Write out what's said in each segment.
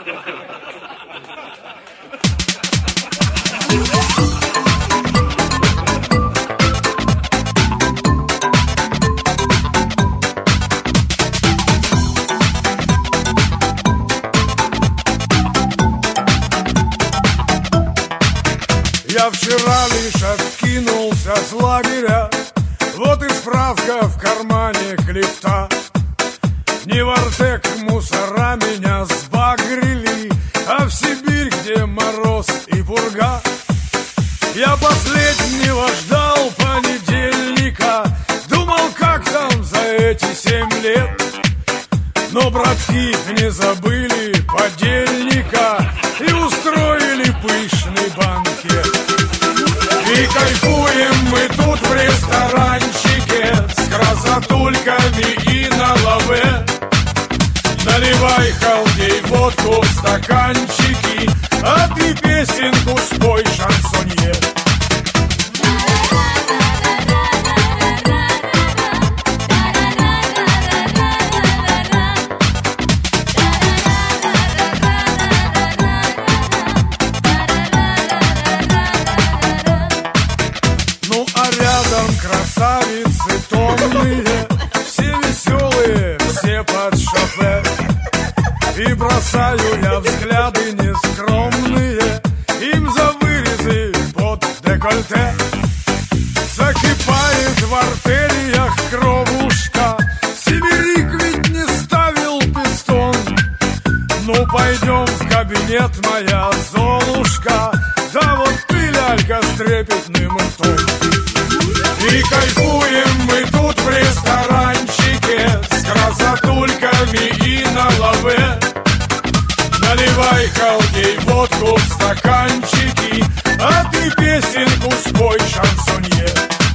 Я вчера лишь откинулся с лагеря, вот и справка в кармане клифта. Не в Артек мусора меня сбагрили, а в Сибирь, где мороз и пурга. Я последнего ждал понедельника, думал, как там за эти 7 лет. Но братки не забыли подельника и устроили пышный банкет. И кайфуем мы тут в ресторанчике с красотульками и на лаве. Наливай, халдей, водку в стаканчики, а ты песенку спой, шансонье. Ну а рядом красавицы томные, все веселые, все под шофе. И бросаю я взгляды нескромные им за вырезы под декольте. Закипает в артериях кровушка, сибиряк ведь не ставил пистон. Ну пойдем в кабинет, моя Золушка, да вот ты, лялька, с трепетным ртом. И кайфуем мы тут в ресторанчике с красотульками и на лаве. Наливай, халдей, водку в стаканчики, а ты песенку спой, шансонье.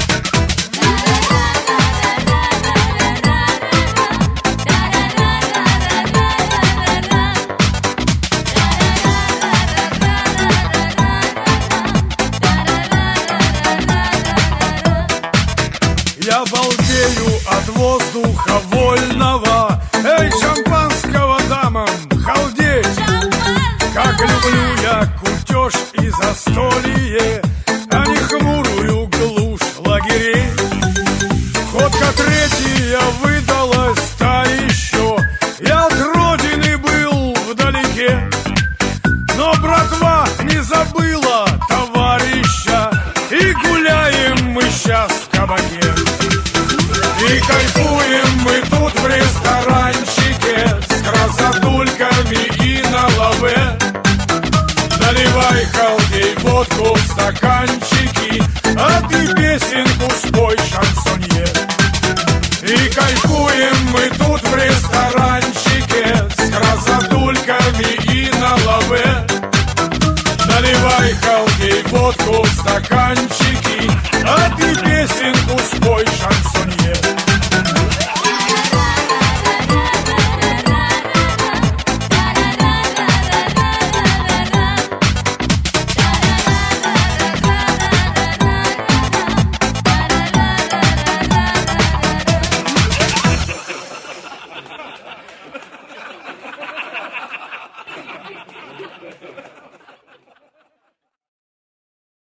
Я балдею от воздуха вольного, эй, шампанского дамам, халдей! Как люблю я кутеж и застолье, а не хмурую глушь лагерей. Ходка третья выдалась та еще, я от родины был вдалеке. Но братва не забыла товарища, и гуляем мы сейчас в кабаке. И кайфуем мы тут в ресторанчике с красотульками и на лаве. Наливай, халдей, водку в стаканчики, а ты песенку спой, шансонье. И кайфуем мы тут в ресторанчике с красотульками и на лаве. Наливай, халдей, водку в стаканчики, а ты